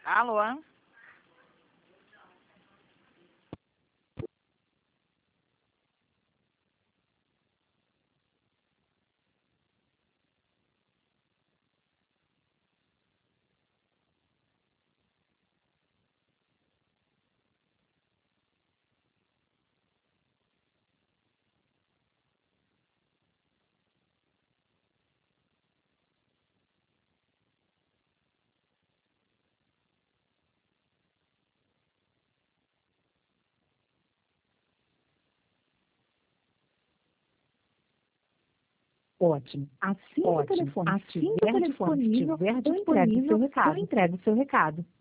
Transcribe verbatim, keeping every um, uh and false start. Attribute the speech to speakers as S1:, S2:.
S1: Alô?
S2: Ótimo. Assim que o
S3: Ótimo.
S2: telefone
S3: Assim que o
S2: estiver
S3: telefone
S2: disponível,
S3: estiver
S2: eu entrego o seu
S3: disponível, eu
S2: recado.
S3: entrego o seu recado.